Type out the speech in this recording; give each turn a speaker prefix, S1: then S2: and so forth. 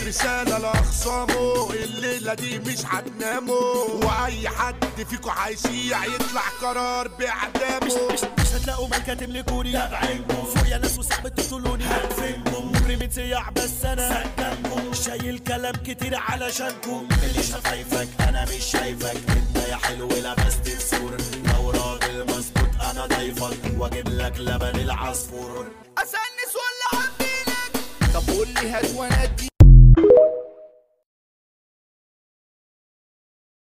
S1: رسالة لأخصامه، الليلة دي مش هتناموا، وأي حد فيكو هيسيع يطلع قرار بإعدامه.
S2: مش هتلاقوا ملكة تملكوني، تابعينكم فوق يا ناس وصعب تقتلوني، هدفنكم مجرمين سياح بس أنا سكنكم، شايل كلام كتير علشانكم، اللي شفايفك أنا مش شايفك، أنت يا حلو لبست بسور، لو راجل مظبوط أنا ضيفك وأجيب لك لبن العصفور.
S1: أسنس ولا عبيلك؟ طب قول لي هات وأنا أديك.